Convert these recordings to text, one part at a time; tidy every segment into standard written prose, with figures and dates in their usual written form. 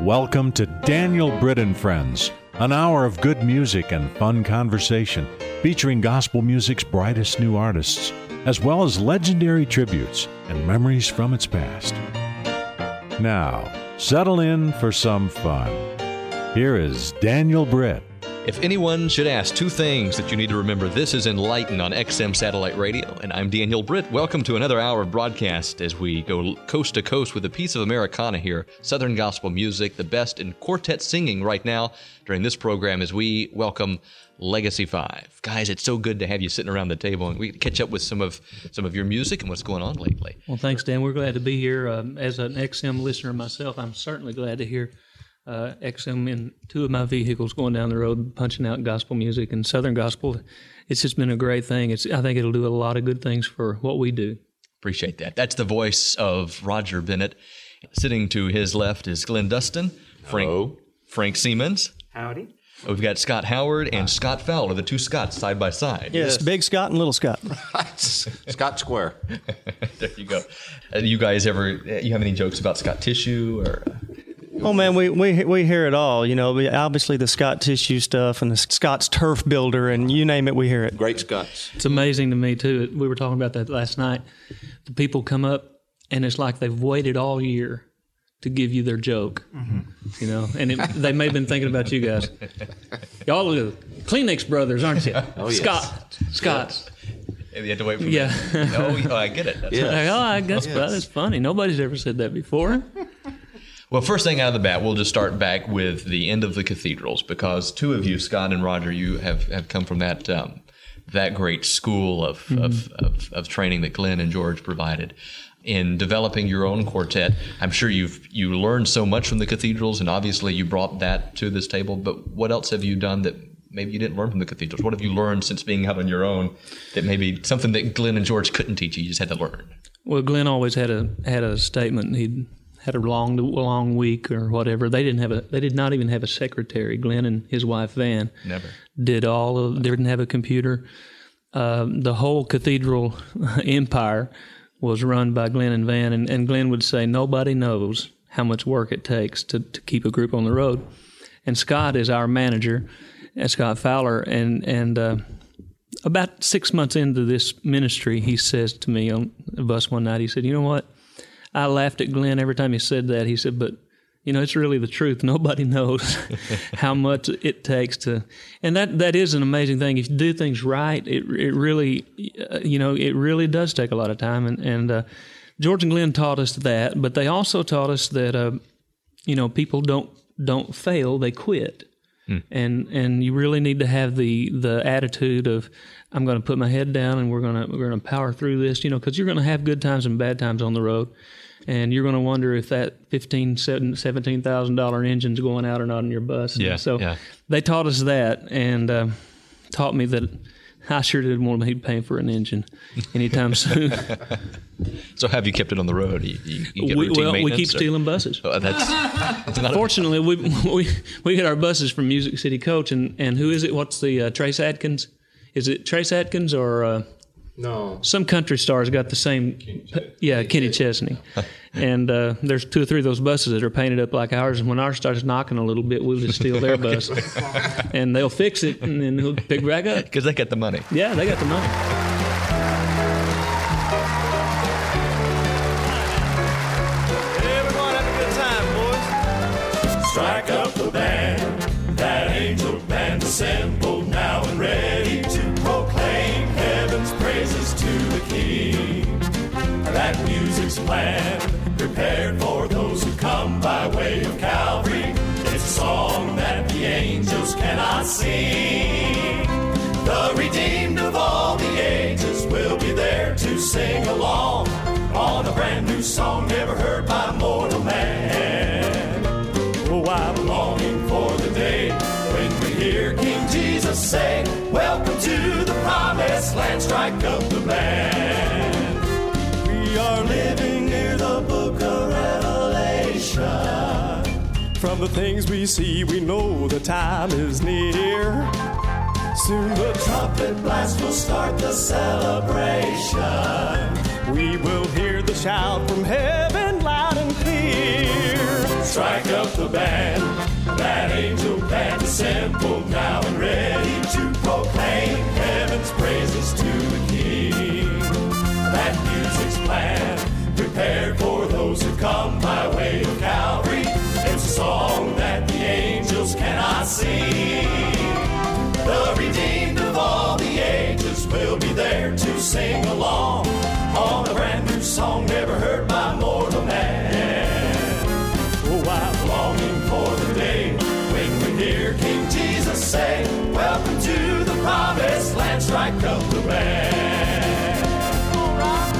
welcome to Daniel Britt and Friends, an hour of good music and fun conversation featuring gospel music's brightest new artists, as well as legendary tributes and memories from its past. Now, settle in for some fun. Here is Daniel Britt. If anyone should ask two things that you need to remember, this is Enlighten on XM Satellite Radio, and I'm Daniel Britt. Welcome to another hour of broadcast as we go coast to coast with a piece of Americana here, Southern gospel music, the best in quartet singing right now during this program as we welcome Legacy 5. Guys, it's so good to have you sitting around the table, and we catch up with some of your music and what's going on lately. Well, thanks, Dan. We're glad to be here. As an XM listener myself, I'm certainly glad to hear XM in two of my vehicles going down the road, punching out gospel music and Southern gospel. It's just been a great thing. I think it'll do a lot of good things for what we do. Appreciate that. That's the voice of Roger Bennett. Sitting to his left is Glenn Dustin, Frank Siemens. Howdy. We've got Scott Howard and Scott Fowler, the two Scotts side by side. Yes, Big Scott and Little Scott. Scott Square. There you go. You guys you have any jokes about Scott Tissue or? Oh man, we hear it all. You know, obviously the Scott Tissue stuff and the Scott's Turf Builder, and you name it, we hear it. Great Scots. It's amazing to me too. We were talking about that last night. The people come up, and it's like they've waited all year to give you their joke. Mm-hmm. You know, and they may have been thinking about you guys. Y'all are the Kleenex brothers, aren't you? Oh, yes. Scott. You had to wait for me. Yeah. Oh, I get it. That's Like, I guess that's funny. Nobody's ever said that before. Well, first thing out of the bat, we'll just start back with the end of the cathedrals, because two of you, Scott and Roger, you have come from that great school of training that Glenn and George provided. In developing your own quartet, I'm sure you learned so much from the cathedrals, and obviously you brought that to this table, but what else have you done that maybe you didn't learn from the cathedrals? What have you learned since being out on your own that maybe something that Glenn and George couldn't teach you just had to learn? Well, Glenn always had a statement. He'd had a long week or whatever. They did not even have a secretary. Glenn and his wife Van never didn't have a computer. The whole cathedral empire was run by Glenn and Van, and Glenn would say nobody knows how much work it takes to keep a group on the road. And Scott is our manager, Scott Fowler, and about 6 months into this ministry, he says to me on the bus one night, he said, "You know what? I laughed at Glenn every time he said that." He said, "But, you know, it's really the truth. Nobody knows how much it takes to," and that is an amazing thing. If you do things right, it really, it really does take a lot of time. And George and Glenn taught us that, but they also taught us that, people don't fail, they quit. And you really need to have the attitude of, I'm going to put my head down and we're going to power through this, because you're going to have good times and bad times on the road, and you're going to wonder if that $17,000 engine's going out or not in your bus. They taught us that, and taught me that I sure didn't want to be paying for an engine anytime soon. So have you kept it on the road? You get routine maintenance? We keep stealing buses. Oh, that's Fortunately, we get our buses from Music City Coach, and who is it? What's the Trace Adkins? Is it Trace Adkins or no? Some country stars got the same. Kenny Chesney. And there's 2 or 3 of those buses that are painted up like ours, and when ours starts knocking a little bit, we'll just steal their bus, and they'll fix it, and then he'll pick back up because they got the money. Yeah, they got the money. Strike up the band, that angel band assembled now and ready to proclaim heaven's praises to the King. That music's planned, prepared for those who come by way of Calvary. It's a song that the angels cannot sing. The redeemed of all the ages will be there to sing along on a brand new song never heard by mortal man. Oh, I'm longing for the day when we hear King Jesus say, "Welcome to the promised land, strike up the band." We are living near the book of Revelation. From the things we see, we know the time is near. Soon the trumpet blast will start the celebration. We will hear the shout from heaven loud and clear. strike up the band. That angel band assembled now and ready to proclaim heaven's praises to the King. That music's planned, prepared for those who come by way of Calvary. It's a song that the angels cannot sing. The redeemed of all the ages will be there to sing along on a brand new song never heard by mortal man. Oh, I'm longing for the day when we hear King Jesus say, welcome to the promised land, strike up the band. All right.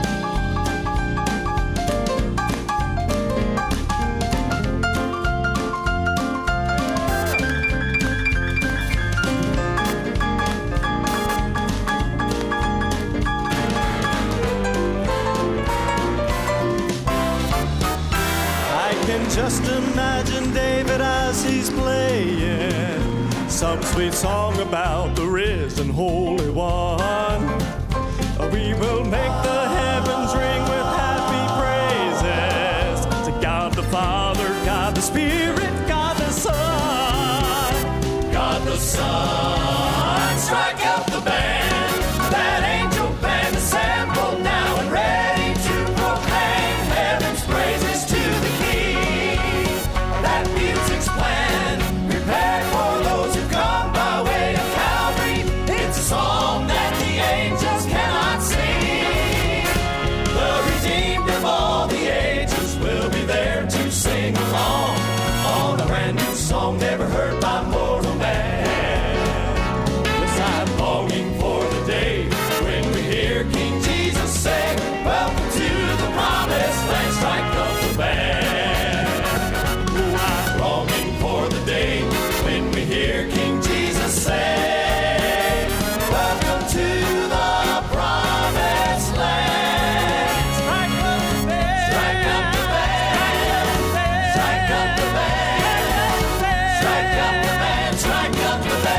Just imagine David as he's playing some sweet song about the risen Holy One. We will make the heavens ring with happy praises to God the Father, God the Spirit, God the Son. God the Son, strike up the band. That angel band assembled now and ready to proclaim heaven's praises to the King. That music's planned, prepared for those who come by way of Calvary. It's a song that the angels cannot sing. The redeemed of all the ages will be there to sing along on a brand new song never heard by mortal man. Yes, I'm longing for the day when we hear King Jesus say, welcome to the promised land, strike up the band. Oh, I'm longing for the day when we hear King Jesus say, welcome to the promised land. Strike up the band. Strike up the band. Strike up the band. Strike up the band. Strike up the band.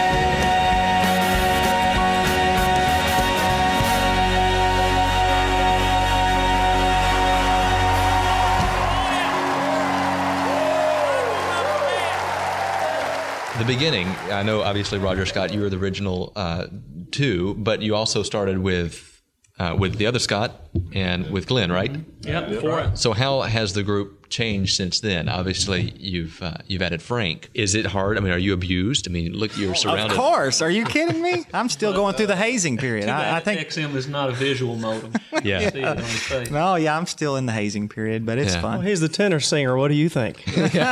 The beginning, I know obviously Roger Scott, you were the original two, but you also started with the other Scott and with Glenn, right? Yep, four. So how has the group changed since then? Obviously, you've added Frank. Is it hard? I mean, are you abused? I mean, look, you're surrounded. Of course. Are you kidding me? I'm still going through the hazing period. I think. XM is not a visual modem. Yeah. See it on his face. No, yeah, I'm still in the hazing period, but it's Yeah. Well, fun. he's the tenor singer. What do you think?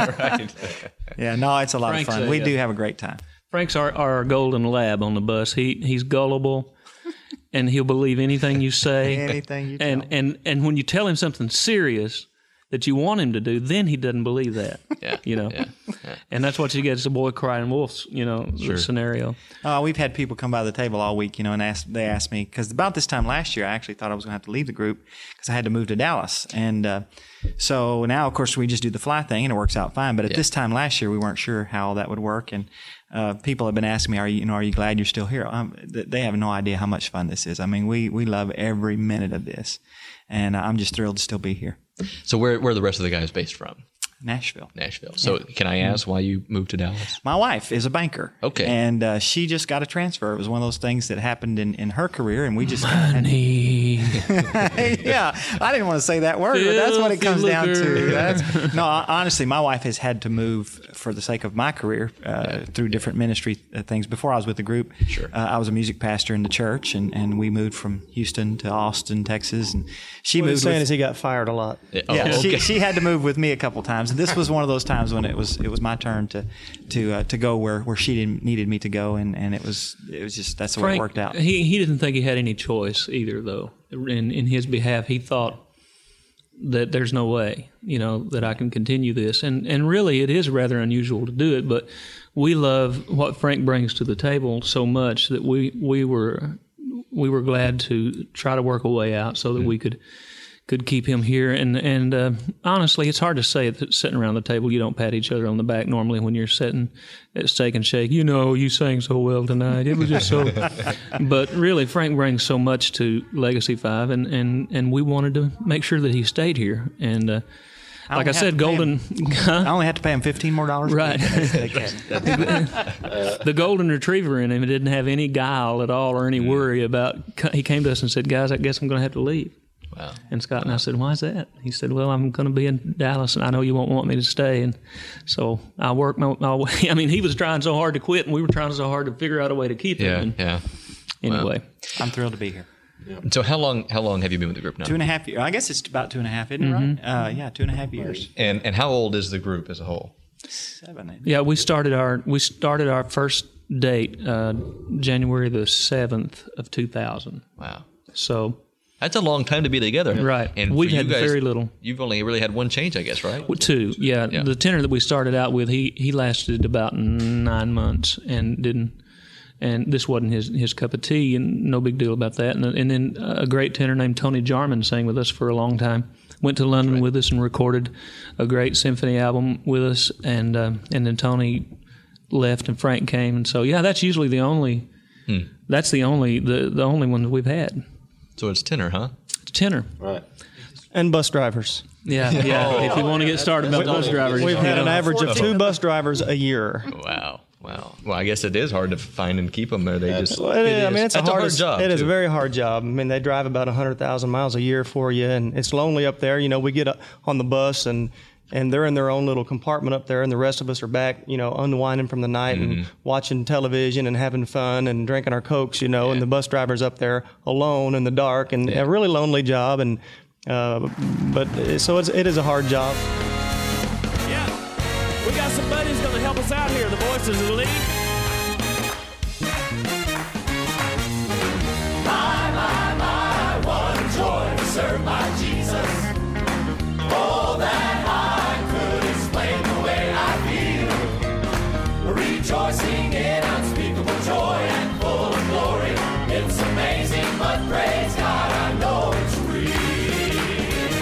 Yeah, no, it's a lot Frank's of fun. a- We do have a great time. Frank's our golden lab on the bus. He's gullible, and he'll believe anything you say. Anything you tell and when you tell him something serious that you want him to do, then he doesn't believe that. Yeah. You know, Yeah. and that's what you get. It's the boy crying wolf. You know, the scenario. We've had people come by the table all week, and they asked me, because about this time last year, I actually thought I was going to have to leave the group because I had to move to Dallas. And so now, of course, we just do the fly thing, and it works out fine. But at this time last year, we weren't sure how that would work. And people have been asking me, are you glad you're still here? They have no idea how much fun this is. I mean, we love every minute of this. And I'm just thrilled to still be here. So where are the rest of the guys based from? Nashville. So can I ask why you moved to Dallas? My wife is a banker. Okay. And she just got a transfer. It was one of those things that happened in her career, and we just had Money. yeah, I didn't want to say that word, but that's what it comes down to. Filthy No, honestly, my wife has had to move for the sake of my career through different ministry things. Before I was with the group, I was a music pastor in the church, and we moved from Houston to Austin, Texas, and she What he's moved. saying is he got fired a lot. Yeah, she had to move with me a couple times, and this was one of those times when it was my turn to go where she needed me to go, and it was just that's the way it worked out. He didn't think he had any choice either, though. In his behalf, he thought that there's no way, that I can continue this, and really it is rather unusual to do it. But we love what Frank brings to the table so much that we were glad to try to work a way out so that we could keep him here. And honestly, it's hard to say that sitting around the table, you don't pat each other on the back normally when you're sitting at Steak and Shake. You sang so well tonight. It was just so. But really, Frank brings so much to Legacy 5, and we wanted to make sure that he stayed here. And like I said, Golden. I only had to pay him $15 more. Right. The Golden Retriever in him didn't have any guile at all or any worry about. He came to us and said, "Guys, I guess I'm going to have to leave." Wow. And Scott and I said, "Why is that?" He said, "Well, I'm going to be in Dallas, and I know you won't want me to stay." And so I worked my way. I mean, he was trying so hard to quit, and we were trying so hard to figure out a way to keep him. Yeah. Anyway, I'm thrilled to be here. So how long have you been with the group now? 2.5 years. I guess it's about 2.5, isn't it? Right? Yeah, 2.5 years. And how old is the group as a whole? 7. yeah, we started our first date January the 7th of 2000. Wow. So That's a long time to be together. Right. And We've for you had guys, very little. You've only really had one change, I guess, right? 2. Yeah. The tenor that we started out with, he lasted about 9 months and didn't. And this wasn't his cup of tea, and no big deal about that. And then a great tenor named Tony Jarman sang with us for a long time. Went to London with us and recorded a great symphony album with us. And then Tony left and Frank came. And so, yeah, that's usually the only. That's the only one we've had. So it's tenor, huh? It's tenor. Right. And bus drivers. Yeah. If you want to get started about bus drivers, We've had an average of 2 bus drivers a year. Wow. Well, I guess it is hard to find and keep them there. They just. Well, it's That's a hard job. It is too. a very hard job. I mean, they drive about 100,000 miles a year for you, and it's lonely up there. You know, we get on the bus and they're in their own little compartment up there, and the rest of us are back, you know, unwinding from the night and watching television and having fun and drinking our Cokes, you know, and the bus driver's up there alone in the dark, and a really lonely job. And so it is a hard job. Yeah, we got some buddies going to help us out here. The Voices of the League. My, what a joy to serve my Jesus. Oh, that I could explain the way I feel. Rejoicing in unspeakable joy and full of glory. It's amazing, but praise God, I know it's real.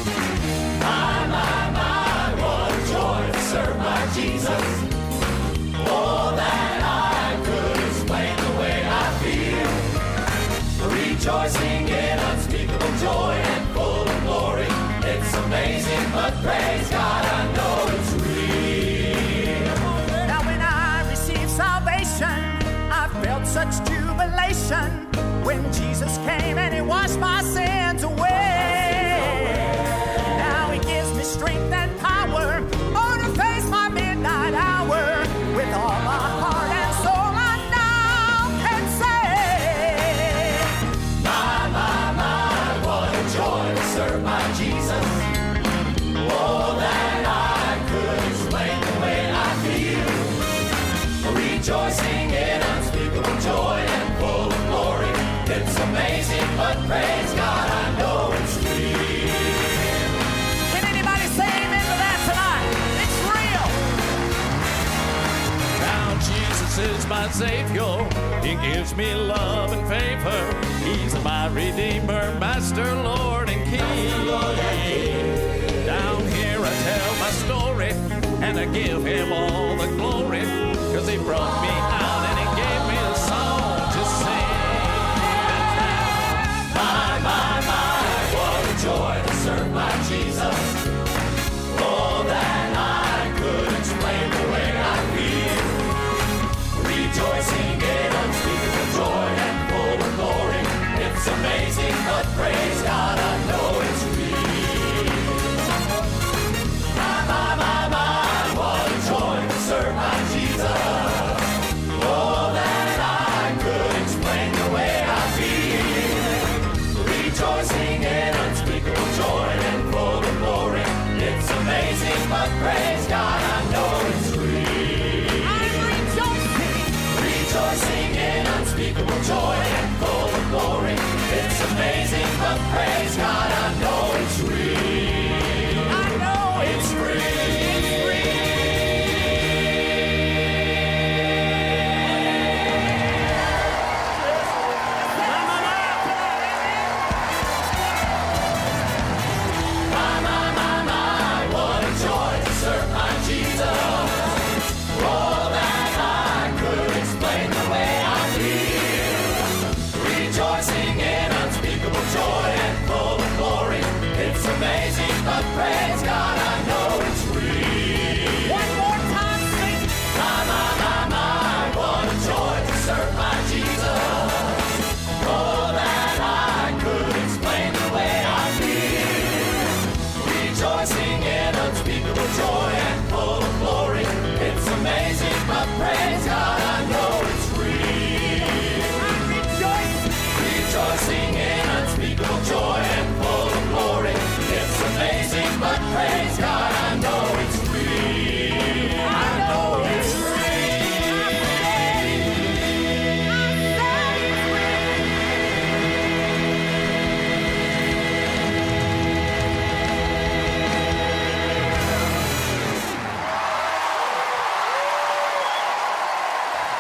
My, what a joy to serve my Jesus. Oh, that I could explain the way I feel. Rejoicing in unspeakable joy and full of glory. It's amazing, but praise God, I know it's real. Now when I received salvation, I felt such jubilation when Jesus came and He washed my sins away. Now He gives me strength and power to face my midnight hour with all my heart and soul. I now can say, My, what a joy to serve my Jesus. Oh, that I could explain the way I feel. Rejoicing in unspeakable joy and full of glory. It's amazing, but praise God, I know it's real. can anybody say amen to that tonight? It's real. Now Jesus is my Savior. He gives me love and favor. He's my Redeemer, Master, Lord, and King. Down here I tell my story, and I give Him all the glory, 'cause He brought me out and He gave me a song to sing. My, what a joy to serve my Jesus. Oh, that I could explain the way I feel. Rejoicing in unspeakable joy and full of glory. It's amazing, but praise God, I know it's real. My, what a joy to serve my Jesus.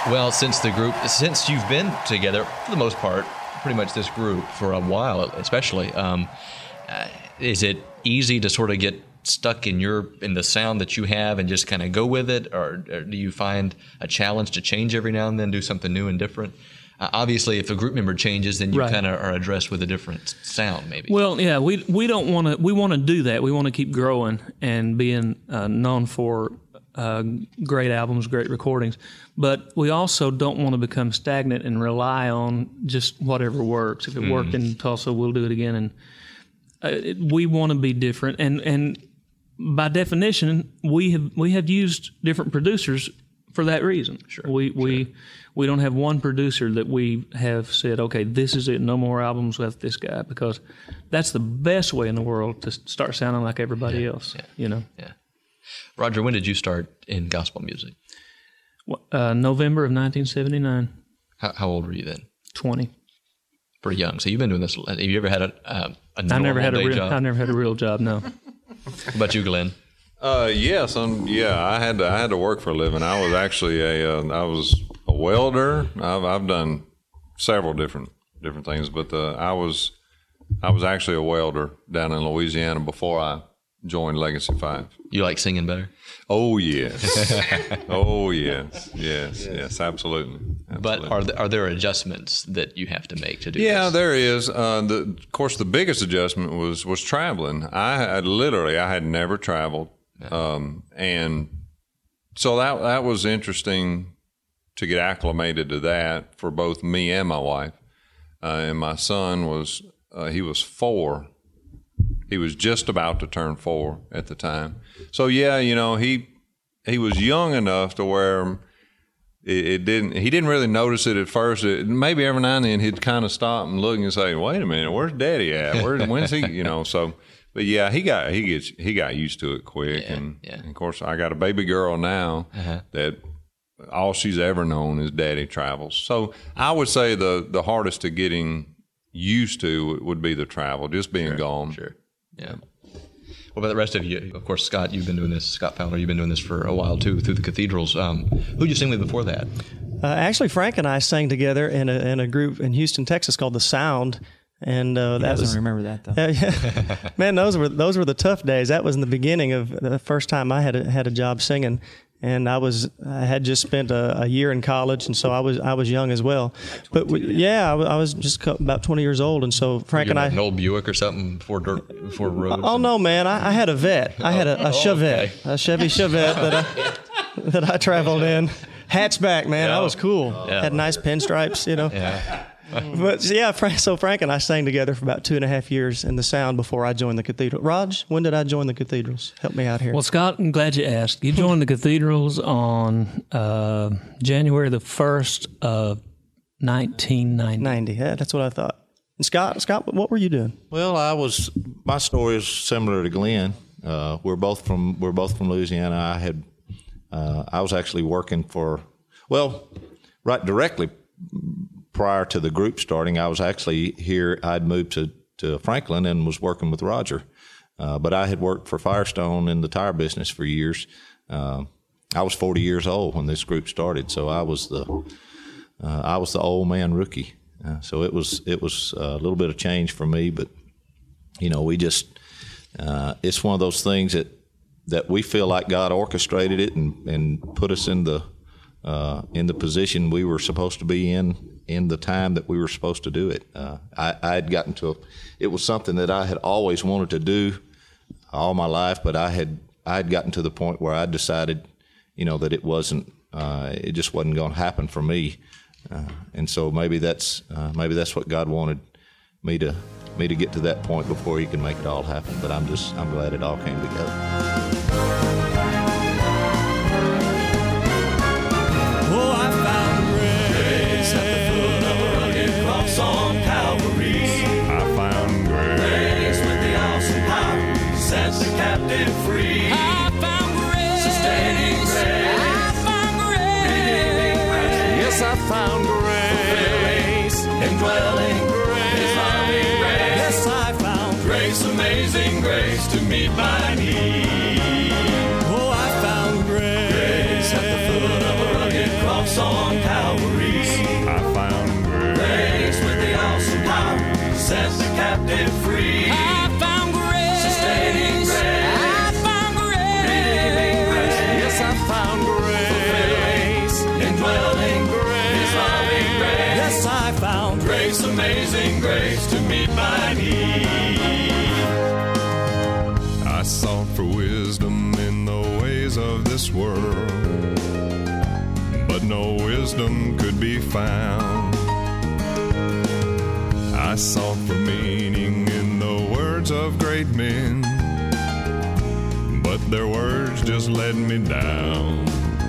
Well, since you've been together for the most part, pretty much this group for a while, especially, is it easy to sort of get stuck in the sound that you have and just kind of go with it, or do you find a challenge to change every now and then, do something new and different? Obviously, if a group member changes, then you kind of are addressed with a different sound, maybe. Well, yeah, we don't want to. We want to do that. We want to keep growing and being known for great albums, great recordings. But we also don't want to become stagnant and rely on just whatever works. If it worked in Tulsa, we'll do it again. And we want to be different. And by definition, we have used different producers for that reason. Sure. We don't have one producer that we have said, okay, this is it, no more albums with this guy, because that's the best way in the world to start sounding like everybody else. Yeah. Roger, when did you start in gospel music? November of 1979. How old were you then? 20. Pretty young. So you've been doing this. Have you ever had a normal day job? I never had a real job, no. What about you, Glenn? Yes, I had to work for a living. I was actually I was a welder. I've done several different things, but I was actually a welder down in Louisiana before I joined Legacy 5. You like singing better? Oh yes, yes, absolutely. But are there adjustments that you have to make to do? Yeah, this? there is. Of course, the biggest adjustment was traveling. I had never traveled. And so that was interesting to get acclimated to that for both me and my wife. And my son he was 4. He was just about to turn 4 at the time. So yeah, he was young enough to where he didn't really notice it at first. Maybe every now and then he'd kind of stop and look and say, "Wait a minute, where's Daddy at? When's he?" So. But yeah, he got used to it quick, and of course I got a baby girl now that all she's ever known is Daddy travels. So I would say the hardest to getting used to would be the travel, just being gone. Sure. Yeah. What about the rest of you? Of course, Scott, you've been doing this. Scott Fowler, you've been doing this for a while too, through the cathedrals. Who'd you sing with before that? Actually, Frank and I sang together in a group in Houston, Texas called The Sound. And that doesn't remember that though. Man, those were the tough days. That was in the beginning of the first time I had a job singing, and I had just spent a year in college, and so I was young as well. But I was just about 20 years old, and so Frank and I an old Buick or something before roads. Oh no, man! I had a Vet. I had a Chevette, a Chevy Chevette that I traveled in. Hatchback, man. That was cool. Yeah. Had nice pinstripes, Yeah. But yeah, Frank and I sang together for about 2.5 years in The Sound before I joined the Cathedral. Raj, when did I join the Cathedrals? Help me out here. Well, Scott, I'm glad you asked. You joined the Cathedrals on January the 1st of 1990. Yeah, that's what I thought. And Scott, what were you doing? Well, my story is similar to Glenn. We're both from Louisiana. I was actually working right directly prior to the group starting. I was actually here. I'd moved to Franklin and was working with Roger. But I had worked for Firestone in the tire business for years. I was 40 years old when this group started, so I was the old man rookie. So it was a little bit of change for me, but we just it's one of those things that we feel like God orchestrated it and put us in the position we were supposed to be in the time that we were supposed to do it. I had gotten it was something that I had always wanted to do all my life, but I had gotten to the point where I decided, that it just wasn't going to happen for me. And so maybe that's what God wanted me to get to that point before He could make it all happen. But I'm glad it all came together. Oh, I found grace at the foot of a rugged cross on Calvary. I found grace with the awesome power sets the captive free. I found grace. Sustaining grace. I found grace. Yes, I found grace. Indwelling grace. Loving grace. Yes, I found grace. Amazing grace to meet my need. Oh, I found grace at the foot of a rugged cross on Calvary. Their words just let me down.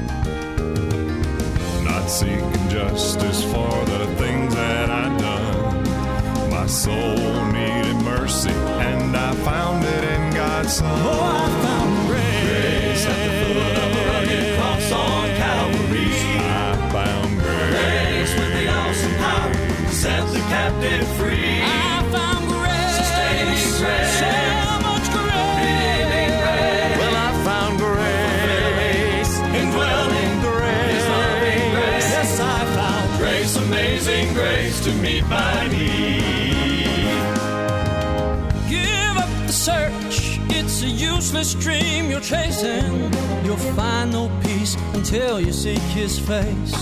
Not seeking justice for the things that I'd done. My soul needed mercy, and I found it in God's Son. Oh, I found grace at the foot of the rugged cross on Calvary. I found Grace with the awesome power to set the captive free. I found grace, Sustaining grace, so much grace. redeeming grace. Well, I found grace, indwelling grace, His loving grace. Yes, I found grace, amazing grace to meet my need. Give up the search, it's a useless dream you're chasing. You'll find no peace until you seek His face.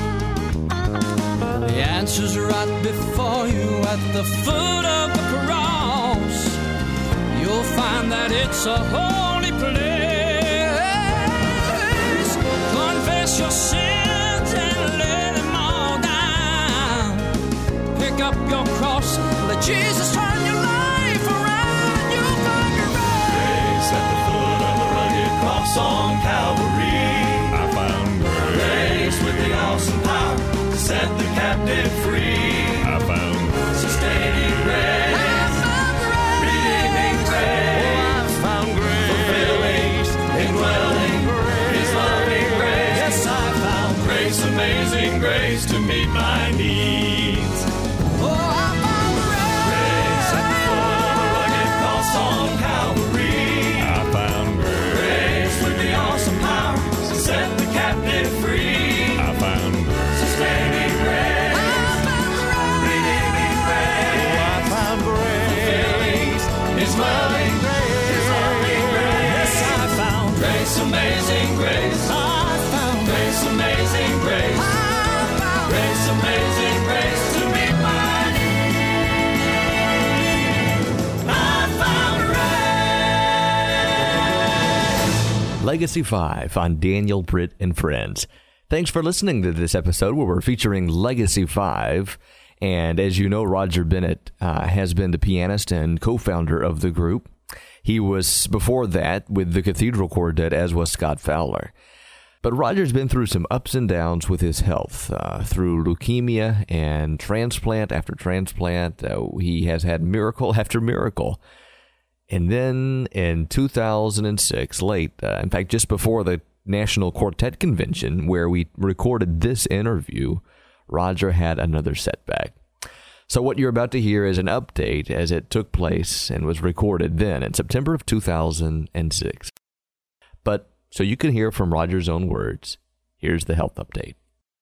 The answer's right before you at the foot of the cross. You'll find that it's a holy place. Confess your sins and lay them all down. Pick up your cross, let Jesus turn your life around. You'll find your Grace at the foot of the rugged cross on Calvary. I found Grace with the awesome power to set the captive free. I found Sustaining grace, redeeming grace. Oh, I found grace, fulfilling, indwelling grace, His loving grace. Yes, I found grace, amazing grace to meet my needs. Oh, I found Grace at the foot of the rugged cross on Calvary. I found Grace with the awesome power to set the captive free. I found Sustaining grace, redeeming grace. Oh, I found grace, fulfilling, His loving grace, His loving grace. Yes, I found grace, amazing grace. I found grace, amazing grace. I found grace, amazing grace to meet my need. I found grace. Legacy 5 on Daniel, Britt, and Friends. Thanks for listening to this episode where we're featuring Legacy 5. And as you know, Roger Bennett has been the pianist and co-founder of the group. He was before that with the Cathedral Quartet, as was Scott Fowler. But Roger's been through some ups and downs with his health, through leukemia and transplant after transplant. He has had miracle after miracle. And then in 2006, in fact, just before the National Quartet Convention, where we recorded this interview, Roger had another setback. So what you're about to hear is an update as it took place and was recorded then in September of 2006. But so you can hear from Roger's own words, here's the health update.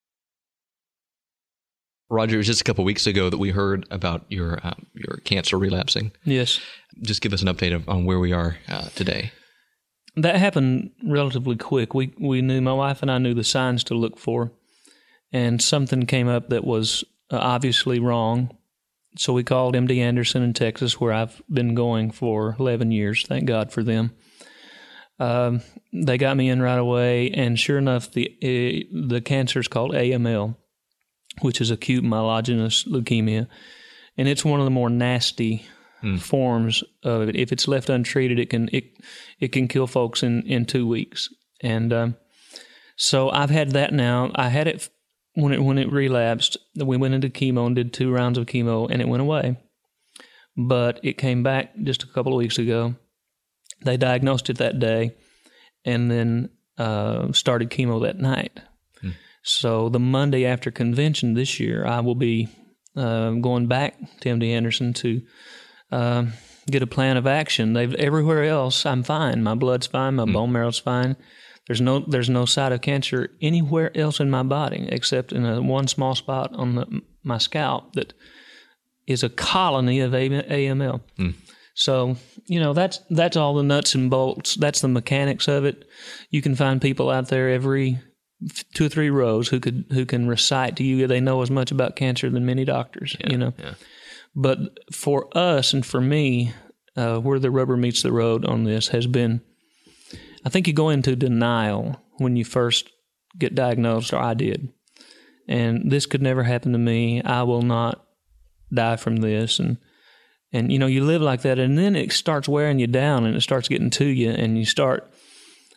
Roger, it was just a couple weeks ago that we heard about your cancer relapsing. Yes. Just give us an update on where we are today. That happened relatively quick. We knew, my wife and I knew the signs to look for, and something came up that was obviously wrong. So we called MD Anderson in Texas, where I've been going for 11 years. Thank God for them. They got me in right away, and sure enough, the cancer is called AML, which is acute myelogenous leukemia, and it's one of the more nasty forms of it. If it's left untreated, it can kill folks in 2 weeks. And so I've had that now. I had it when it relapsed. We went into chemo and did 2 rounds of chemo, and it went away. But it came back just a couple of weeks ago. They diagnosed it that day, and then started chemo that night. So the Monday after convention this year, I will be going back to MD Anderson to get a plan of action. Everywhere else, I'm fine. My blood's fine. My bone marrow's fine. There's no site of cancer anywhere else in my body except in one small spot on my scalp that is a colony of AML. So, that's all the nuts and bolts. That's the mechanics of it. You can find people out there every 2 or 3 rows who can recite to you. They know as much about cancer than many doctors, Yeah. But for us and for me, where the rubber meets the road on this has been, I think you go into denial when you first get diagnosed, or I did. And this could never happen to me. I will not die from this. And you live like that, and then it starts wearing you down, and it starts getting to you, and you start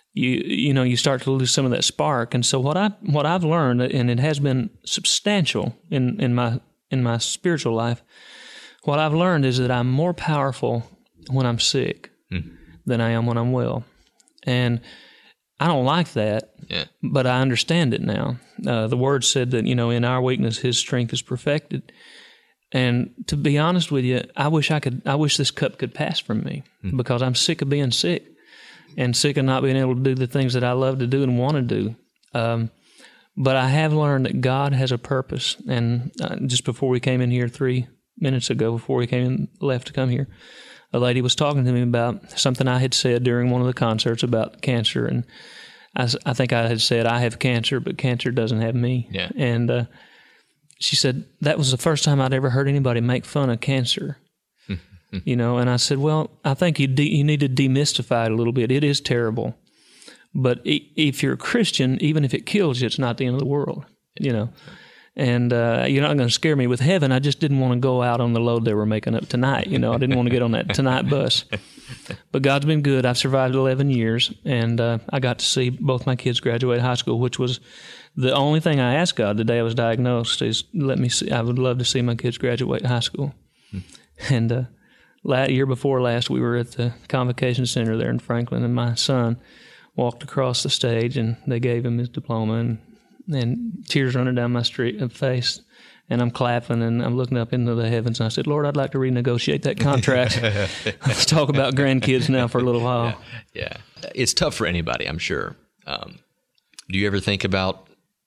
you start to lose some of that spark. And so what I've learned, and it has been substantial in my spiritual life, what I've learned is that I'm more powerful when I'm sick than I am when I'm well. And I don't like that, but I understand it now. The Word said that, in our weakness, His strength is perfected. And to be honest with you, I wish this cup could pass from me because I'm sick of being sick and sick of not being able to do the things that I love to do and want to do. But I have learned that God has a purpose. And just before we came in here 3 minutes ago, before we left to come here, a lady was talking to me about something I had said during one of the concerts about cancer. And I think I had said, I have cancer, but cancer doesn't have me. Yeah. And she said, that was the first time I'd ever heard anybody make fun of cancer. And I said, well, I think you need to demystify it a little bit. It is terrible. But if you're a Christian, even if it kills you, it's not the end of the world, And you're not going to scare me with heaven. I just didn't want to go out on the load they were making up tonight. I didn't want to get on that tonight bus. But God's been good. I've survived 11 years, and I got to see both my kids graduate high school, which was the only thing I asked God the day I was diagnosed is, let me see. I would love to see my kids graduate high school. And year before last, we were at the Convocation Center there in Franklin, and my son walked across the stage, and they gave him his diploma, and tears running down my face, and I'm clapping, and I'm looking up into the heavens, and I said, Lord, I'd like to renegotiate that contract. Let's talk about grandkids now for a little while. Yeah. It's tough for anybody, I'm sure. Do you ever think about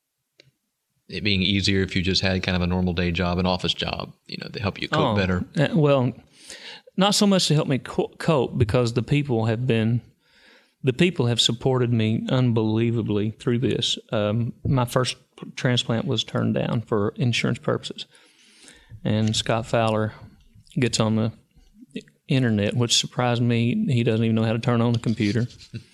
it being easier if you just had kind of a normal day job, an office job, to help you cope better? Well, not so much to help me cope, because the people have supported me unbelievably through this. My first transplant was turned down for insurance purposes. And Scott Fowler gets on the internet, which surprised me. He doesn't even know how to turn on the computer.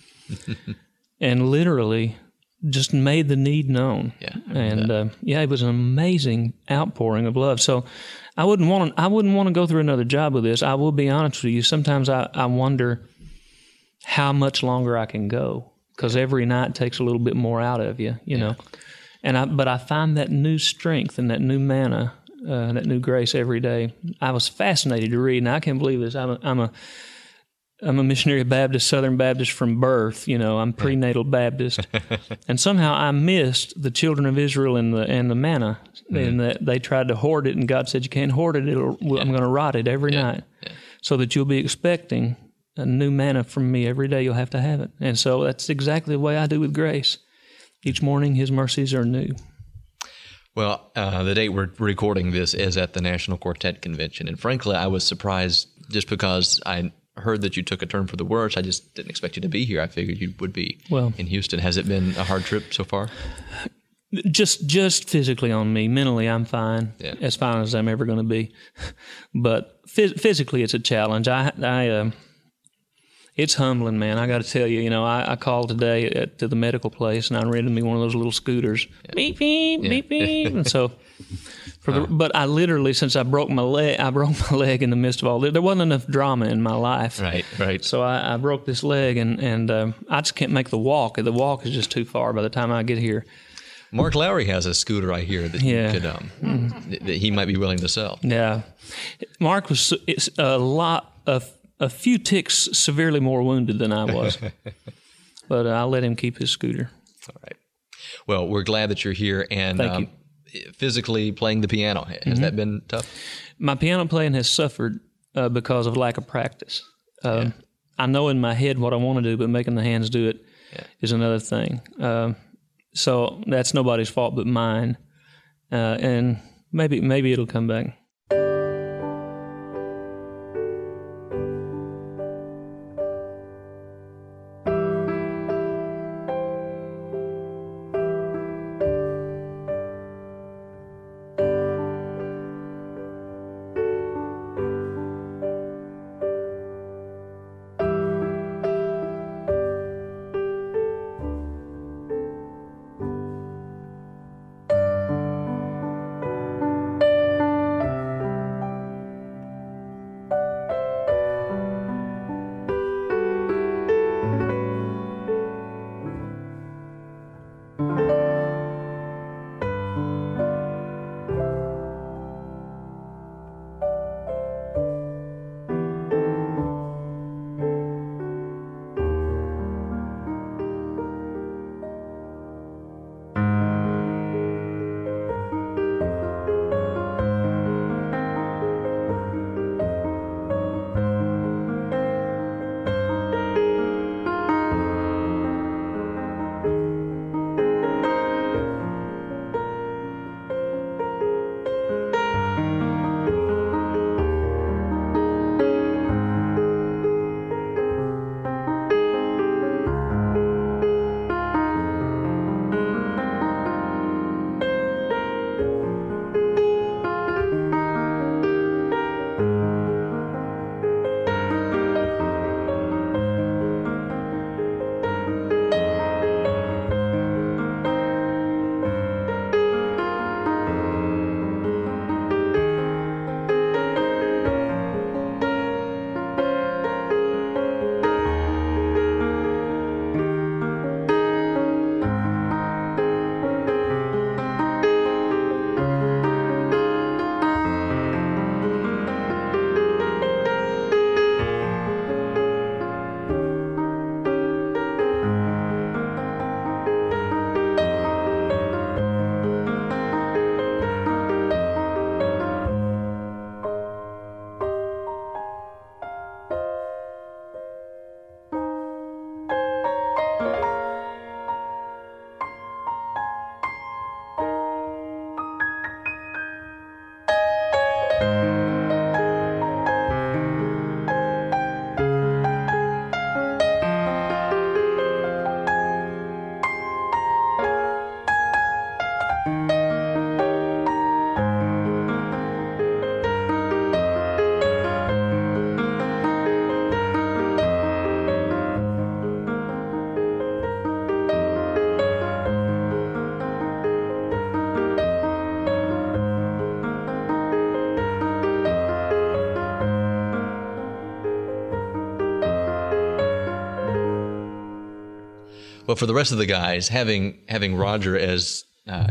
And literally just made the need known. Yeah. And it was an amazing outpouring of love. So I wouldn't want to go through another job with this. I will be honest with you. Sometimes I wonder how much longer I can go, because every night takes a little bit more out of you, know. But I find that new strength and that new manna, that new grace every day. I was fascinated to read, and I can't believe this. I'm a missionary Baptist, Southern Baptist from birth. I'm prenatal Baptist, and somehow I missed the children of Israel and the manna, and that they tried to hoard it, and God said, "You can't hoard it. I'm going to rot it every night, so that you'll be expecting a new manna from me every day. You'll have to have it." And so that's exactly the way I do with grace. Each morning, His mercies are new. Well, the date we're recording this is at the National Quartet Convention, and frankly, I was surprised just because I heard that you took a turn for the worse. I just didn't expect you to be here. I figured you would be in Houston. Has it been a hard trip so far? Just physically on me. Mentally, I'm fine, as fine as I'm ever going to be. But physically, it's a challenge. It's humbling, man. I got to tell you, I called today to the medical place, and I rented me one of those little scooters. Beep, beep, beep, beep. And so, but I literally, since I broke my leg in the midst of all this. There wasn't enough drama in my life. Right. So I broke this leg, and I just can't make the walk. The walk is just too far by the time I get here. Mark Lowry has a scooter I hear that you could, that he might be willing to sell. Yeah. Mark was a few ticks severely more wounded than I was. But I'll let him keep his scooter. All right. Well, we're glad that you're here. And Thank you. Physically playing the piano, has that been tough? My piano playing has suffered because of lack of practice. I know in my head what I want to do, but making the hands do it is another thing. So that's nobody's fault but mine. And maybe it'll come back. Well, for the rest of the guys, having Roger as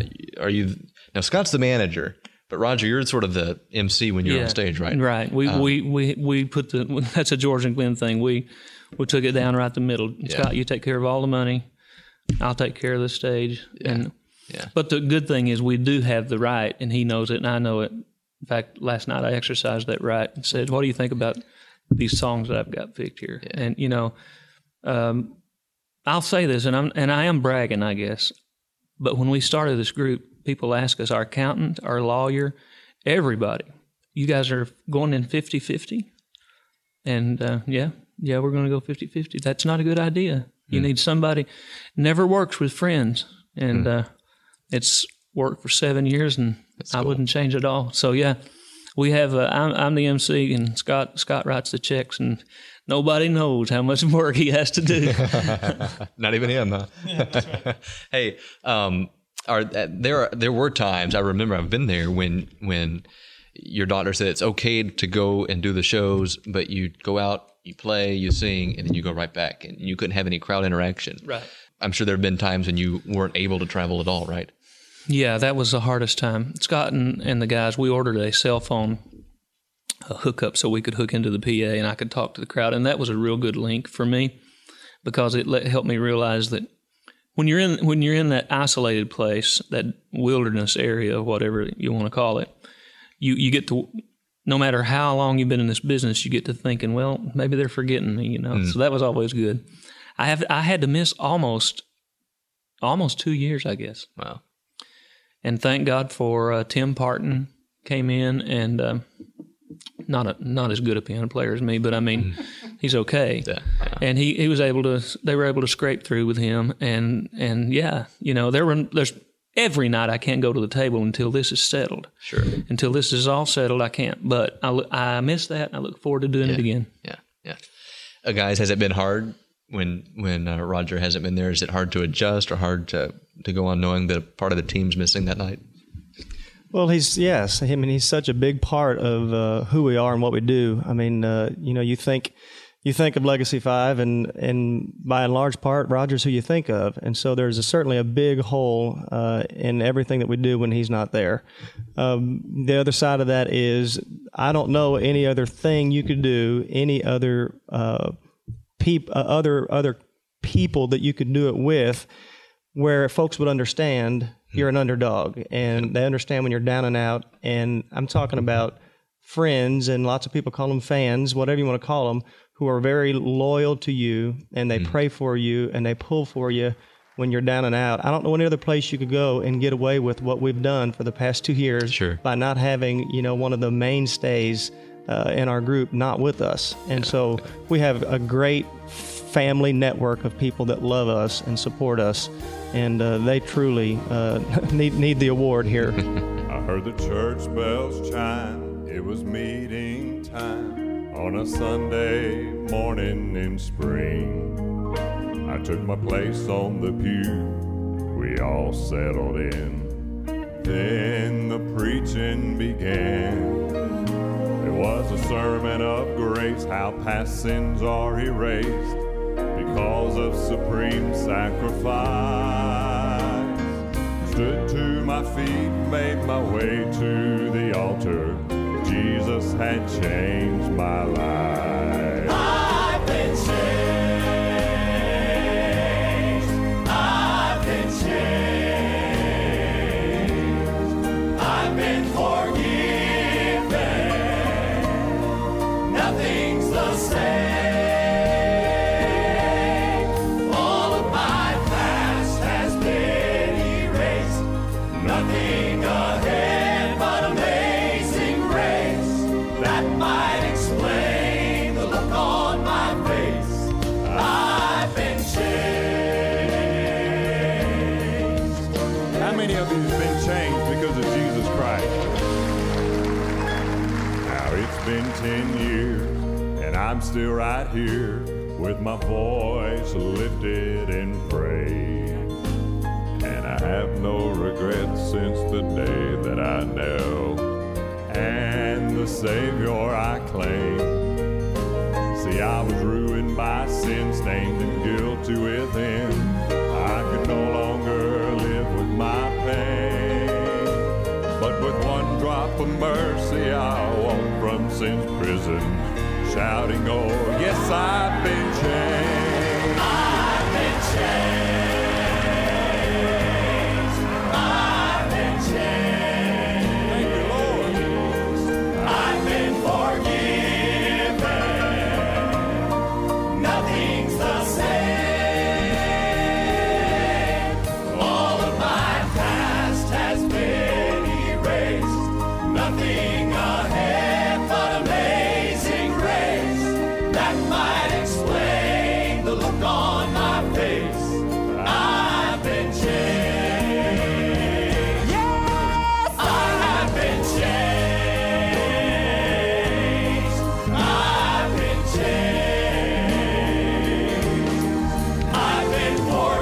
now Scott's the manager, but Roger, you're sort of the MC when you're on stage, right? Right. We put that's a George and Glenn thing. We took it down right the middle. Scott, you take care of all the money. I'll take care of the stage. But the good thing is we do have the right, and he knows it, and I know it. In fact, last night I exercised that right and said, "What do you think about these songs that I've got picked here?" Yeah. And I'll say this, and I am bragging, I guess. But when we started this group, people ask us, our accountant, our lawyer, everybody, you guys are going in 50-50? And we're going to go 50-50. That's not a good idea. You need somebody. Never works with friends. And it's worked for 7 years, and I wouldn't change it all. So, we have, I'm the MC, and Scott writes the checks, and nobody knows how much work he has to do. Not even him, huh? Yeah, that's right. Hey, there were times, I remember I've been there when your daughter said it's okay to go and do the shows, but you go out, you play, you sing, and then you go right back, and you couldn't have any crowd interaction. Right. I'm sure there have been times when you weren't able to travel at all, right? Yeah, that was the hardest time. Scott and the guys, we ordered a cell phone hookup so we could hook into the PA and I could talk to the crowd, and that was a real good link for me because it helped me realize that when you're in that isolated place, that wilderness area, whatever you want to call it, you get to, no matter how long you've been in this business, you get to thinking, well, maybe they're forgetting me, So that was always good. I had to miss almost 2 years, I guess. Wow. And thank God for Tim Parton came in, and not as good a piano player as me, but I mean, he's okay. Yeah. And they were able to scrape through with him, and there's every night I can't go to the table until this is settled. Sure. Until this is all settled, I can't. But I miss that, and I look forward to doing it again. Yeah. Guys, has it been hard when Roger hasn't been there? Is it hard to adjust or hard to go on knowing that part of the team's missing that night? Well, he's such a big part of who we are and what we do. I mean, you think of Legacy 5, and by and large part, Roger's who you think of. And so there's certainly a big hole in everything that we do when he's not there. The other side of that is I don't know any other thing you could do, any other other people that you could do it with, where folks would understand you're an underdog and they understand when you're down and out. And I'm talking about friends, and lots of people call them fans, whatever you want to call them, who are very loyal to you, and they pray for you and they pull for you when you're down and out. I don't know any other place you could go and get away with what we've done for the past 2 years by not having, one of the mainstays in our group not with us. And so we have a great family network of people that love us and support us, and they truly need the award here. I heard the church bells chime. It was meeting time on a Sunday morning in spring. I took my place on the pew. We all settled in. Then the preaching began. It was a sermon of grace, how past sins are erased because of supreme sacrifice. Stood to my feet, made my way to the altar. Jesus had changed my life. I've been changed. I've been changed. I've been forgiven. Nothing's the same. Nothing ahead but amazing grace that might explain the look on my face. I've been changed. How many of you have been changed because of Jesus Christ? Now it's been 10 years and I'm still right here with my voice lifted in praise. And I have no regrets since the day that I know, and the Savior I claim. See, I was ruined by sin, stained and guilty within. risen, shouting, oh, yes, I've been changed. I've been changed. I've been changed. Thank you, Lord. I've been forgiven. Nothing's the same. All of my past has been erased. Nothing ahead but amazing grace that might explain the look on my face. I've been changed. Yes, I have been changed. I've been changed. I've been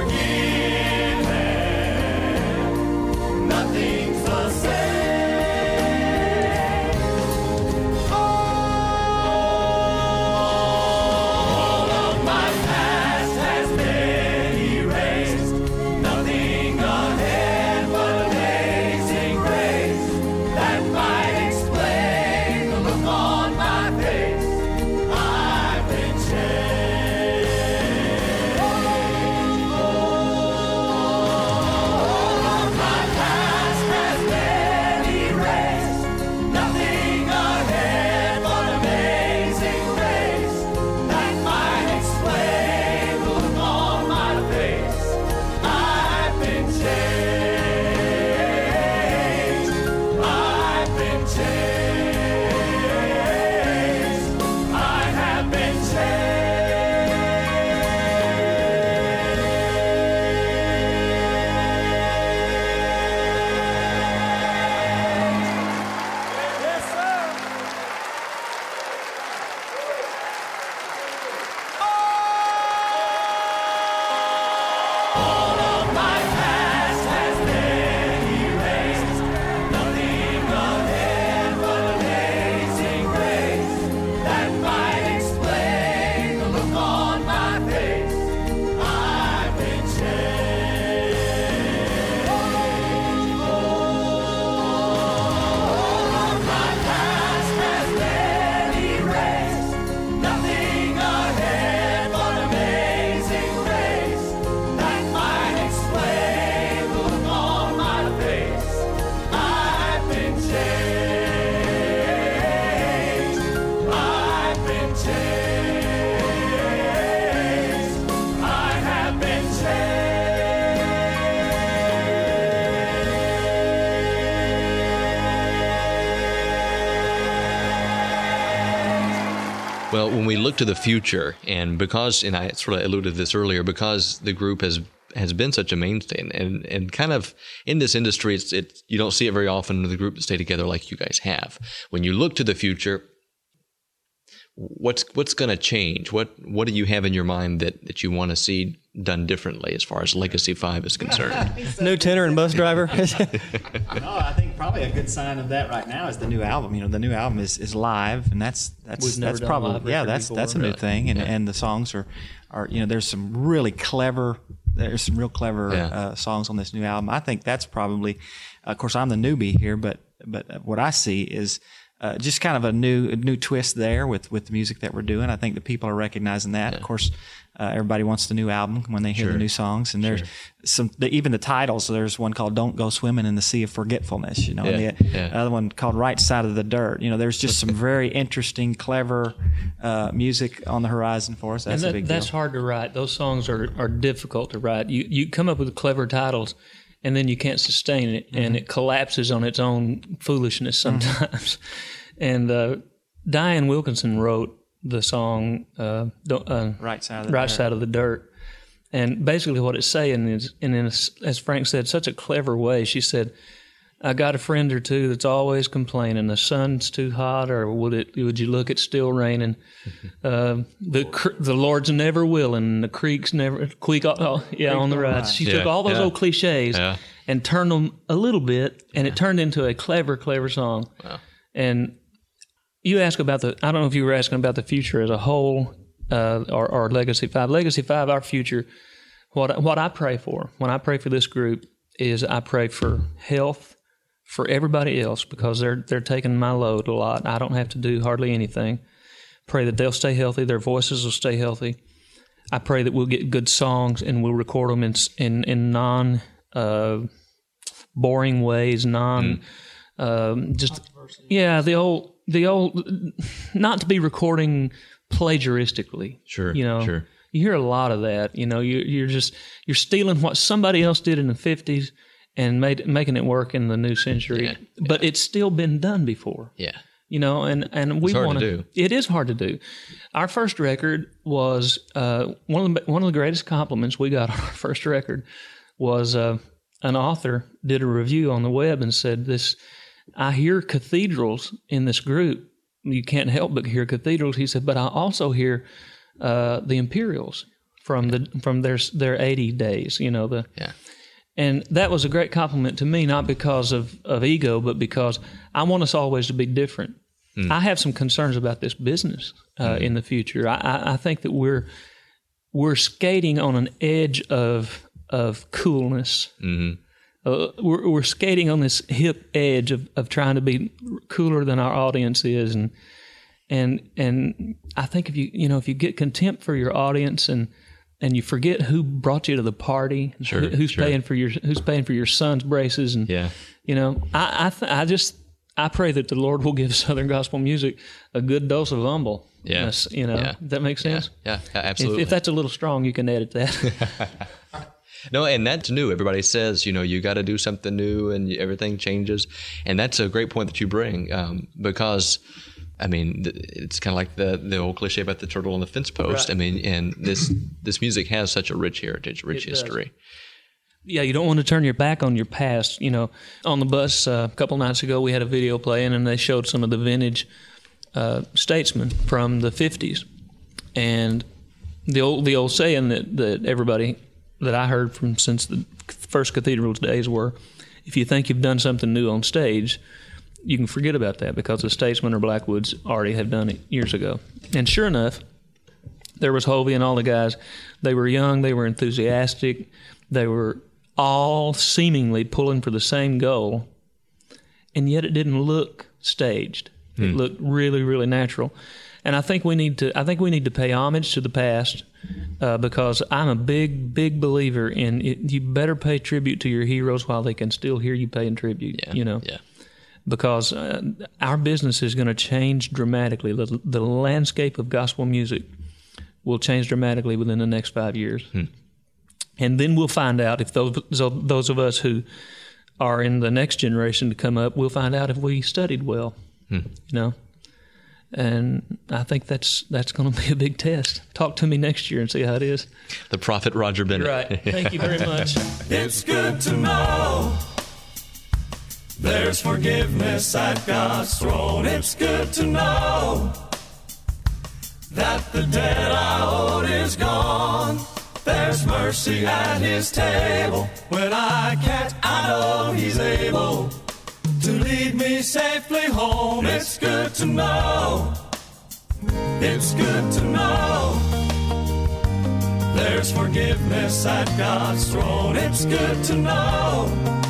forgiven. Nothing's the same. All of my past has been erased. Nothing ahead but amazing grace that might explain the look on my face. I've been changed. All of my past has been erased. Nothing ahead but amazing grace that might explain the look on my face. I've been changed. I've been changed. I have been changed. Yes, sir. All of my past has been erased. Nothing ahead but amazing grace that might explain the look on my face. I've been changed. All of my past has been erased. Nothing ahead but amazing grace that might explain the look on my face. I've been changed. I've been changed. I have been changed. Well, when we look to the future, and I sort of alluded to this earlier, because the group has been such a mainstay, and kind of in this industry, it's you don't see it very often with a group that stay together like you guys have. When you look to the future, what's going to change? What do you have in your mind that you want to see done differently as far as Legacy 5 is concerned? New tenor and bus driver. No, I think probably a good sign of that right now is the new album. You know, the new album is live, and that's We've never done a probably live record that's a before. new thing, and the songs are you know, there's some real clever songs on this new album. I think that's probably, of course, I'm the newbie here, but what I see is just kind of a new twist there with the music that we're doing. I think the people are recognizing that. Of course, everybody wants the new album when they hear the new songs, and there's even the titles. There's one called "Don't Go Swimming in the Sea of Forgetfulness," you know, and the other one called "Right Side of the Dirt." You know, there's just some very interesting, clever music on the horizon for us. That's a big deal. That's hard to write. Those songs are difficult to write. You come up with clever titles, and then you can't sustain it, and it collapses on its own foolishness sometimes. And Diane Wilkinson wrote the song Right Side of the Dirt. And basically what it's saying is, as Frank said, such a clever way. She said, I got a friend or two that's always complaining the sun's too hot, or would you look, it's still raining. The Lord's never willing, the creek's never on the rise. She took all those old cliches and turned them a little bit, and it turned into a clever song. Wow. And you ask about I don't know if you were asking about the future as a whole, or Legacy 5. Legacy 5, our future, what I pray for when I pray for this group is I pray for health, for everybody else, because they're taking my load a lot. I don't have to do hardly anything. Pray that they'll stay healthy, their voices will stay healthy. I pray that we'll get good songs and we'll record them in non boring ways, the old not to be recording plagiaristically. Sure. You hear a lot of that. You're stealing what somebody else did in the 50s and making it work in the new century. But it's still been done before. Yeah. And we want to do. It is hard to do. Our first record was one of the greatest compliments we got on our first record was an author did a review on the web and said, I hear cathedrals in this group. You can't help but hear cathedrals. He said, but I also hear the Imperials from their 80 days. And that was a great compliment to me, not because of ego, but because I want us always to be different. I have some concerns about this business in the future. I think that we're skating on an edge of coolness. We're skating on this hip edge of trying to be cooler than our audience is, and I think if you get contempt for your audience and you forget who brought you to the party, who's paying for your son's braces, and I pray that the Lord will give Southern gospel music a good dose of humbleness. Does that make sense? Yeah, absolutely. If that's a little strong, you can edit that. No, and that's new. Everybody says, you got to do something new and everything changes. And that's a great point that you bring because, it's kind of like the old cliche about the turtle on the fence post. Right. And this music has such a rich heritage, rich history. Yeah, you don't want to turn your back on your past. On the bus a couple nights ago, we had a video playing, and they showed some of the vintage statesmen from the 50s. And the old saying that everybody that I heard from since the first Cathedrals days were, if you think you've done something new on stage, you can forget about that because the Statesmen or Blackwoods already have done it years ago. And sure enough, there was Hovey and all the guys. They were young, they were enthusiastic, they were all seemingly pulling for the same goal, and yet it didn't look staged. It looked really, really natural. And I think we need to pay homage to the past because I'm a big, big believer in it. You better pay tribute to your heroes while they can still hear you paying tribute. Because our business is going to change dramatically. The landscape of gospel music will change dramatically within the next 5 years. And then we'll find out if those of us who are in the next generation to come up, we'll find out if we studied well. And I think that's going to be a big test. Talk to me next year and see how it is. The prophet Roger Bennett. Right. Thank you very much. It's good to know there's forgiveness at God's throne. It's good to know that the debt I owed is gone. There's mercy at His table. When I can't, I know He's able to lead me safely home. It's good to know. It's good to know there's forgiveness at God's throne. It's good to know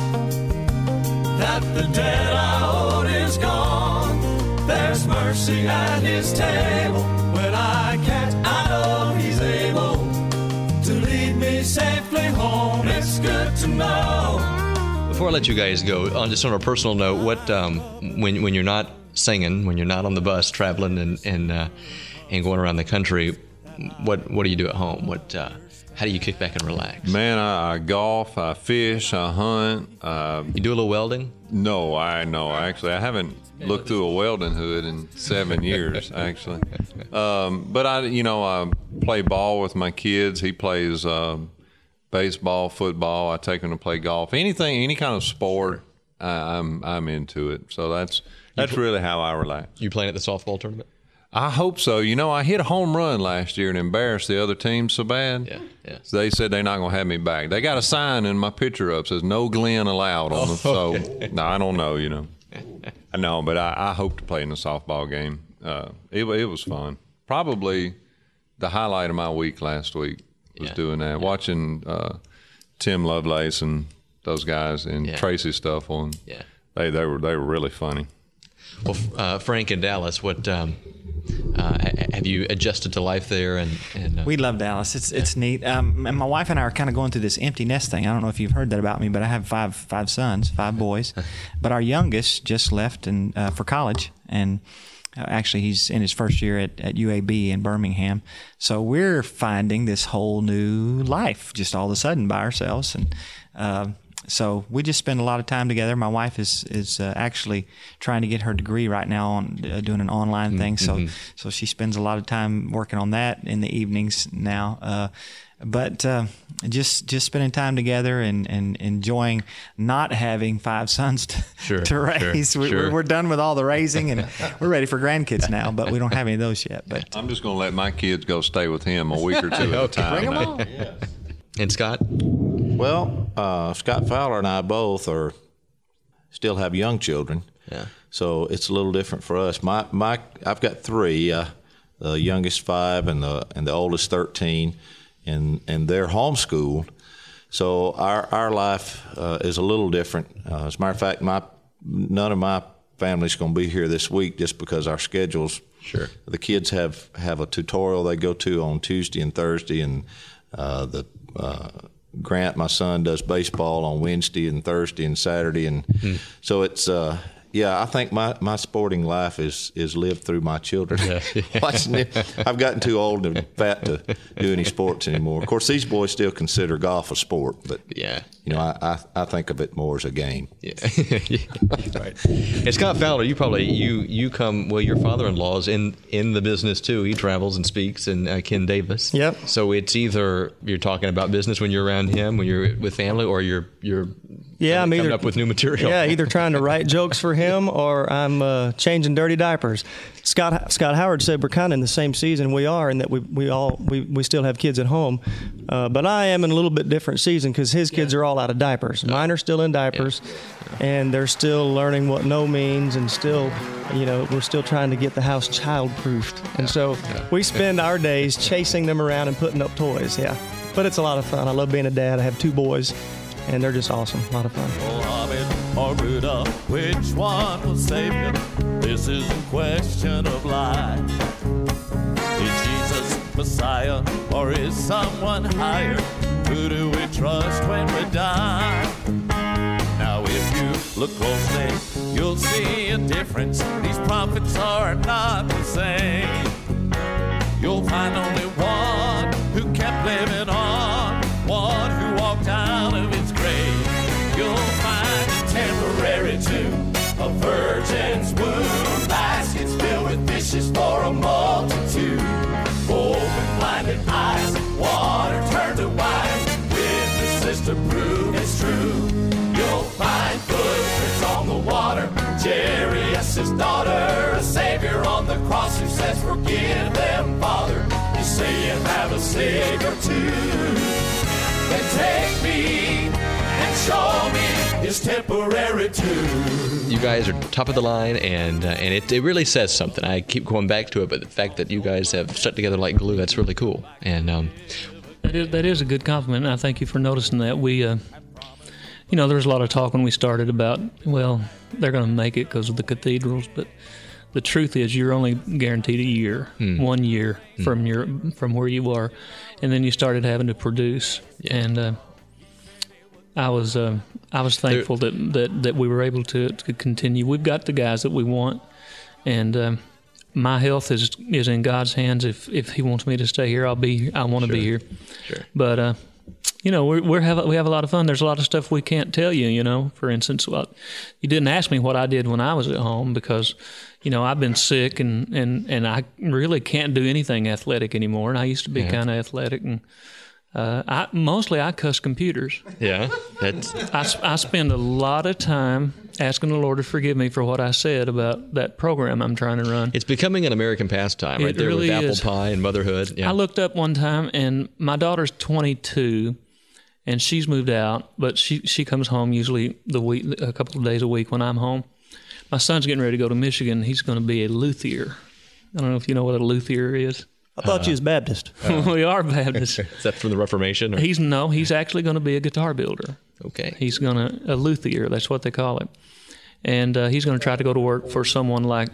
that the debt I owed is gone. There's mercy at His table. When I can't, I know He's able to lead me safely home. It's good to know. Before I let you guys go, on a personal note, what when you're not singing, when you're not on the bus traveling and going around the country, what do you do at home? How do you kick back and relax? Man, I golf, I fish, I hunt. You do a little welding? No, actually, I haven't looked through a welding hood in 7 years, actually. But I play ball with my kids. He plays baseball, football. I take him to play golf. Any kind of sport, I'm into it. So that's really how I relax. You playing at the softball tournament? I hope so. I hit a home run last year and embarrassed the other team so bad. Yeah. So they said they're not going to have me back. They got a sign in my picture up says no Glenn allowed on them. So no, I don't know. I know, but I hope to play in the softball game. It was fun. Probably the highlight of my week last week was doing that. Watching Tim Lovelace and those guys and Tracy's stuff on. They were really funny. Well, Frank in Dallas, what have you adjusted to life there? And we love Dallas. It's neat. And my wife and I are kind of going through this empty nest thing. I don't know if you've heard that about me, but I have five sons, 5 boys. But our youngest just left for college, and actually he's in his first year at UAB in Birmingham. So we're finding this whole new life just all of a sudden by ourselves, and so we just spend a lot of time together. My wife is actually trying to get her degree right now on doing an online thing. So she spends a lot of time working on that in the evenings now. But just spending time together and enjoying not having 5 sons to raise. We're done with all the raising, and we're ready for grandkids now, but we don't have any of those yet. But I'm just going to let my kids go stay with him a week or 2 at a time. Bring them on. Yes. And Scott? Well, Scott Fowler and I both still have young children. Yeah. So it's a little different for us. I've got 3, the youngest 5 and the oldest 13, and they're homeschooled. So our life is a little different. As a matter of fact, none of my family's going to be here this week just because our schedules. Sure. The kids have a tutorial they go to on Tuesday and Thursday, and Grant, my son, does baseball on Wednesday and Thursday and Saturday, and so it's I think my sporting life is lived through my children. Watching it, I've gotten too old and fat to do any sports anymore. Of course, these boys still consider golf a sport, but I think of it more as a game. Yeah, right. And Scott Fowler, you come. Well, your father-in-law's in the business too. He travels and speaks, and Ken Davis. Yep. So it's either you're talking about business when you're around him, when you're with family, or you're I'm coming up with new material. Yeah, either trying to write jokes for him or I'm changing dirty diapers. Scott Howard said we're kind of in the same season we are, and that we still have kids at home, but I am in a little bit different season because his kids are all out of diapers. Mine are still in diapers, and they're still learning what no means, and still, we're still trying to get the house child-proofed, and so we spend our days chasing them around and putting up toys. Yeah, but it's a lot of fun. I love being a dad. I have 2 boys. And they're just awesome. A lot of fun. Mohammed or Buddha, which one will save you? This is a question of life. Is Jesus Messiah or is someone higher? Who do we trust when we die? Now if you look closely, you'll see a difference. These prophets are not the same. You'll find only one who kept living on, one who walked out of his grave. You'll find a temporary tomb, a virgin's womb, baskets filled with fishes for a multitude, open blinded eyes, water turned to wine, witnesses to prove it's true. You'll find footprints on the water, Jairus' daughter, a savior on the cross who says, forgive them, Father. You say you have a savior too. Then take me and show me his temporary too. You guys are top of the line, and it really says something. I keep going back to it, but the fact that you guys have stuck together like glue, that's really cool. And that is a good compliment, and I thank you for noticing that. We, there was a lot of talk when we started about, well, they're going to make it because of the cathedrals, but the truth is you're only guaranteed a year, 1 year from where you are, and then you started having to produce, and I was thankful that we were able to continue. We've got the guys that we want, and my health is in God's hands. If He wants me to stay here, I want to be here. Sure. But we have a lot of fun. There's a lot of stuff we can't tell you. For instance, you didn't ask me what I did when I was at home because I've been sick and I really can't do anything athletic anymore. And I used to be kind of athletic, and I cuss computers. Yeah, I spend a lot of time asking the Lord to forgive me for what I said about that program I'm trying to run. It's becoming an American pastime, right? It there really with apple pie and motherhood. Yeah. I looked up one time, and my daughter's 22, and she's moved out, but she comes home usually a couple of days a week when I'm home. My son's getting ready to go to Michigan. He's going to be a luthier. I don't know if you know what a luthier is. I thought you was Baptist. We are Baptist. Is that from the Reformation? Or? He's actually going to be a guitar builder. Okay. He's a luthier. That's what they call it. and he's going to try to go to work for someone like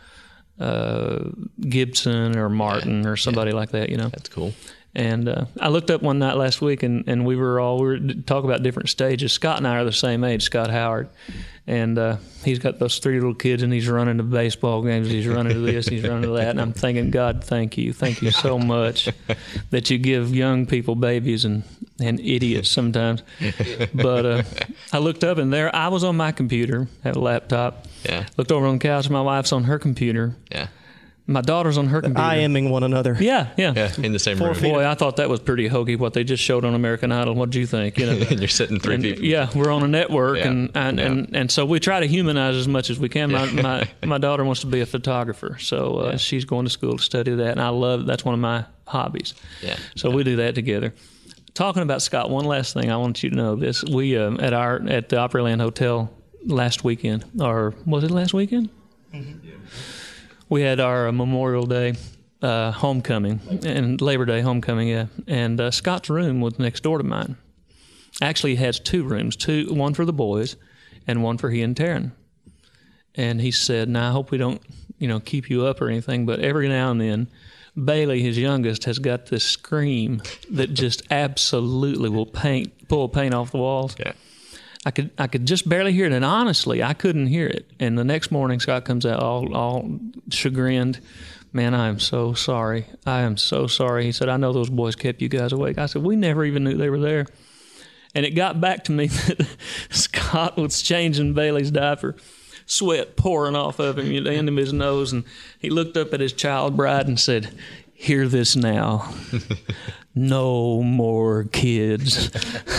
Gibson or Martin or somebody like that. That's cool. And I looked up one night last week, and we were talking about different stages. Scott and I are the same age, Scott Howard. And he's got those 3 little kids, and he's running to baseball games, he's running to this, he's running to that. And I'm thinking, God, thank you so much that you give young people babies and idiots sometimes. But I looked up, and there I was on my computer, had a laptop. Yeah. Looked over on the couch, my wife's on her computer. Yeah. My daughter's on her computer. IMing one another. Yeah. In the same room. Boy, I thought that was pretty hokey what they just showed on American Idol. What do you think? And you're sitting 3 people. Yeah, we're on a network, and so we try to humanize as much as we can. My daughter wants to be a photographer, so she's going to school to study that, and I love that's one of my hobbies. Yeah. So we do that together. Talking about Scott, one last thing I want you to know this: we at the Opryland Hotel last weekend, or was it last weekend? Mm-hmm. We had our Memorial Day homecoming and Labor Day homecoming, yeah. And Scott's room was next door to mine. Actually, he has 2 rooms, one for the boys and one for he and Taryn. And he said, "Now I hope we don't, keep you up or anything, but every now and then, Bailey, his youngest, has got this scream that just absolutely will pull paint off the walls." Yeah. I could just barely hear it, and honestly, I couldn't hear it. And the next morning, Scott comes out all chagrined. "Man, I am so sorry. I am so sorry." He said, "I know those boys kept you guys awake." I said, "We never even knew they were there." And it got back to me that Scott was changing Bailey's diaper, sweat pouring off of him, the end of his nose, and he looked up at his child bride and said, "Hear this now. No more kids."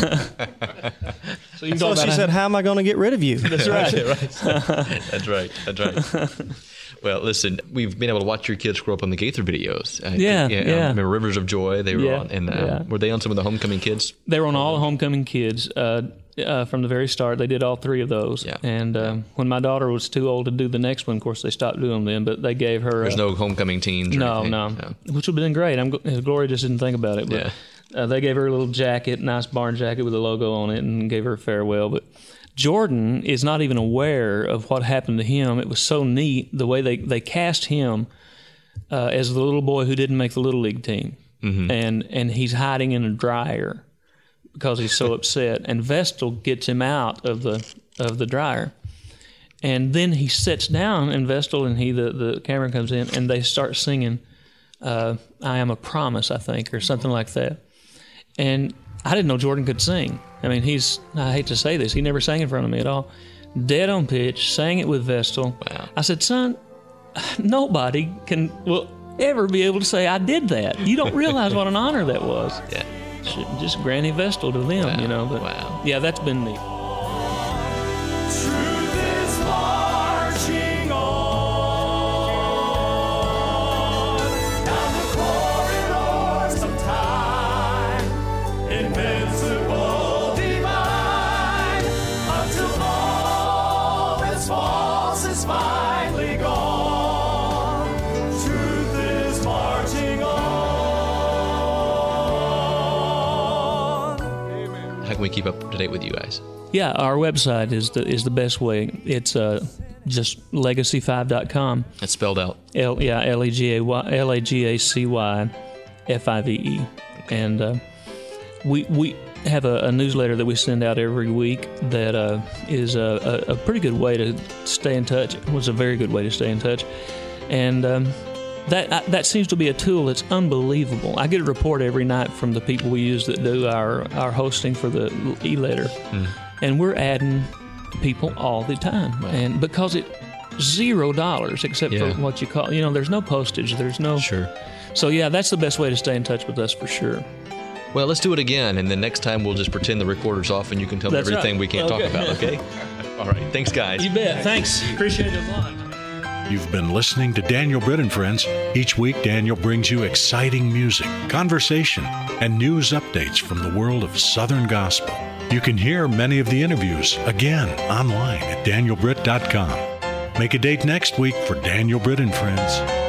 So she said, "How am I going to get rid of you?" That's right. That's right. Well, listen, we've been able to watch your kids grow up on the Gaither videos. Yeah. I remember Rivers of Joy. They were on, and were they on some of the Homecoming Kids? They were on all the Homecoming Kids from the very start. They did all 3 of those. Yeah. And when my daughter was too old to do the next one, of course, they stopped doing them then, but they gave her... There's no Homecoming Teens or anything? No. Which would have been great. Gloria just didn't think about it. But they gave her a little jacket, nice barn jacket with a logo on it, and gave her a farewell. But Jordan is not even aware of what happened to him. It was so neat the way they cast him as the little boy who didn't make the Little League team. Mm-hmm. And he's hiding in a dryer because he's so upset. And Vestal gets him out of the dryer. And then he sits down, and Vestal and the camera comes in, and they start singing "I Am a Promise," I think, or something like that. And I didn't know Jordan could sing. I mean, I hate to say this, he never sang in front of me at all. Dead on pitch, sang it with Vestal. Wow. I said, "Son, nobody will ever be able to say I did that. You don't realize what an honor that was." Yeah. Just Granny Vestal to them, But wow. Yeah, that's been neat. Truth is marching on down the corridors of time, invincible, divine, until all that's false is finally gone. Truth is marching on. Amen. How can we keep up to date with you guys? Yeah, our website is the best way. It's just legacy5.com. It's spelled out. LEGACYFIVE. And we have a newsletter that we send out every week that is a pretty good way to stay in touch. It was a very good way to stay in touch. And that seems to be a tool that's unbelievable. I get a report every night from the people we use that do our hosting for the e-letter. And we're adding people all the time. Wow. And because it's $0 except for what you call, there's no postage, there's no... Sure. So yeah, that's the best way to stay in touch with us for sure. Well, let's do it again, and then next time we'll just pretend the recorder's off and you can tell me everything we can't talk about, okay? All right. Thanks, guys. You bet. Thanks. Appreciate it a lot. You've been listening to Daniel Britt and Friends. Each week, Daniel brings you exciting music, conversation, and news updates from the world of Southern Gospel. You can hear many of the interviews again online at danielbritt.com. Make a date next week for Daniel Britt and Friends.